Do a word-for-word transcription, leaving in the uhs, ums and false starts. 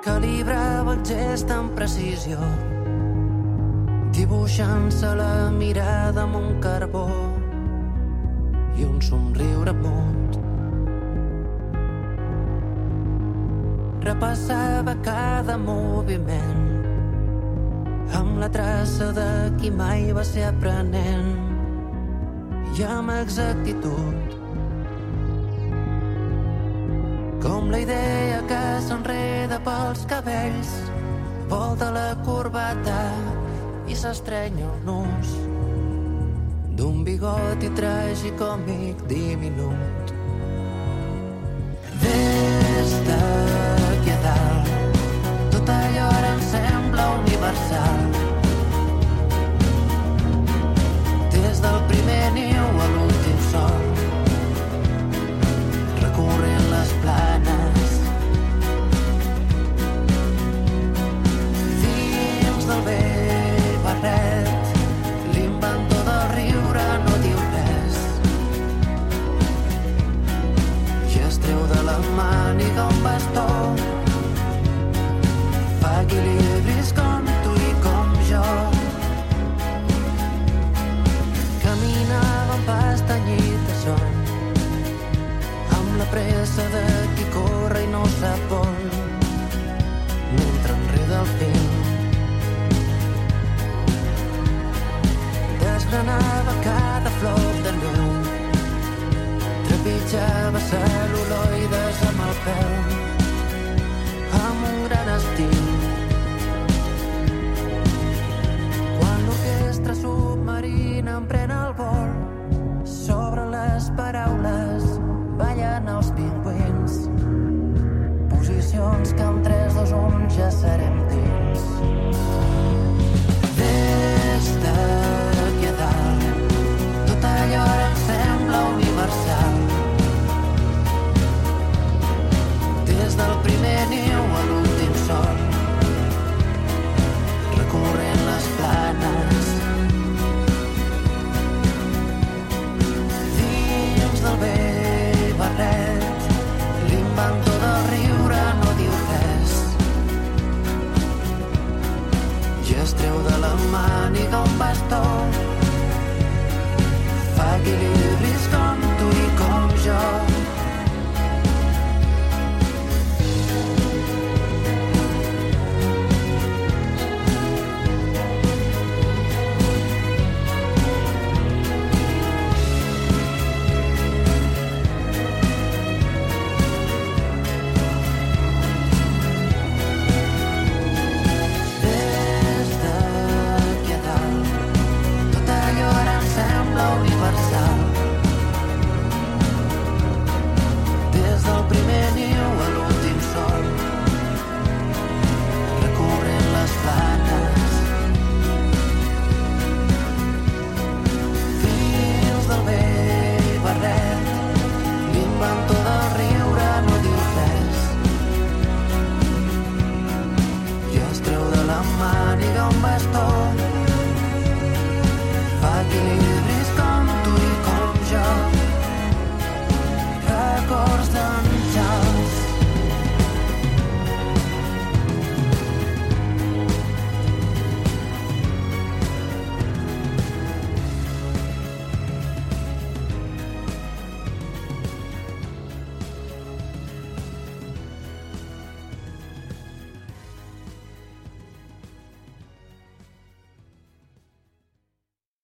calibrava el gest amb precisió, dibuixant-se la mirada amb un carbó i un somriure mut. Repassava cada moviment amb la traça de qui mai va ser aprenent i amb exactitud, com la idea que s'enreda pels cabells, volta la corbata i s'estrenya el nus d'un bigoti tragicòmic diminut. Des d'aquí a dalt tot allò ara em sembla universal, des del primer niu a l'últim sol, recorrent les planes dins del vell barret. L'inventor del riure no diu res i es treu de la màniga un bastó, fa equilibris com tu i com jo. Caminava amb pestanyit de son, amb la pressa de qui corre i no sap on, mentre enreda el fil. Desgranava cada flor de neu, trepitjava cel·luloides amb el peu, amb un gran estil. Quan l'orquestra submarina emprèn el vol, sobre les paraules ballen els pingüins, posicions que amb tres, dos, un ja serem dins. Des d'aquí a dalt tot allò ara em sembla universal, des del primer niu a l'últim sol, recorrent les planes dins del vell barret. L'inventor del riure no diu res i es treu de la màniga un bastó, fa equilibri